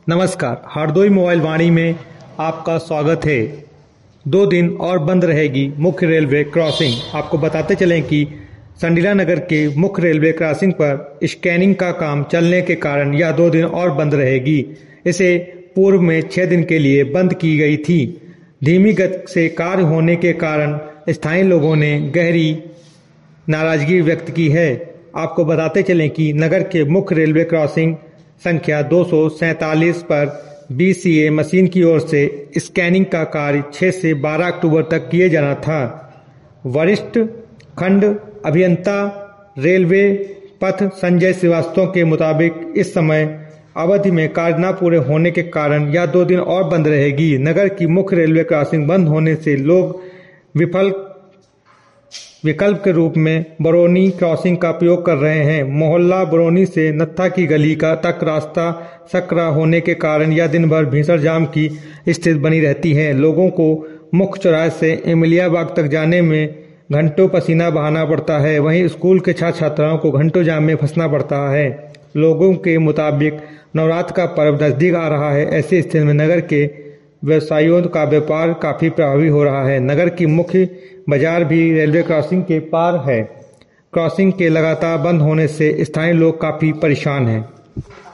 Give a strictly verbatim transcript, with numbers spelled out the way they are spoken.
नमस्कार, हरदोई मोबाइल वाणी में आपका स्वागत है। दो दिन और बंद रहेगी मुख्य रेलवे क्रॉसिंग। आपको बताते चलें कि संडीला नगर के मुख्य रेलवे क्रॉसिंग पर स्कैनिंग का काम चलने के कारण यह दो दिन और बंद रहेगी। इसे पूर्व में छह दिन के लिए बंद की गई थी। धीमी गति से कार्य होने के कारण स्थानीय लोगों ने गहरी नाराजगी व्यक्त की है। आपको बताते चलें कि नगर के मुख्य रेलवे क्रॉसिंग संख्या दो सौ सैंतालीस पर बी सी ए मशीन की ओर से स्कैनिंग का कार्य छह से बारह अक्टूबर तक किए जाना था। वरिष्ठ खंड अभियंता रेलवे पथ संजय श्रीवास्तव के मुताबिक इस समय अवधि में कार्य न पूरे होने के कारण यह दो दिन और बंद रहेगी। नगर की मुख्य रेलवे क्रॉसिंग बंद होने से लोग विफल विकल्प के रूप में बरौनी क्रॉसिंग का प्रयोग कर रहे हैं। मोहल्ला बरौनी से नत्था की गली का तक रास्ता सकरा होने के कारण यह दिन भर भीषण जाम की स्थिति बनी रहती है। लोगों को मुख्य चौराहे से इमलिया बाग तक जाने में घंटों पसीना बहाना पड़ता है। वहीं स्कूल के छात्र छात्राओं को घंटों जाम में फंसना पड़ता है। लोगों के मुताबिक नवरात्र का पर्व नजदीक आ रहा है। ऐसी स्थिति में नगर के व्यवसायियों का व्यापार काफी प्रभावी हो रहा है। नगर की मुख्य बाजार भी रेलवे क्रॉसिंग के पार है। क्रॉसिंग के लगातार बंद होने से स्थानीय लोग काफी परेशान हैं।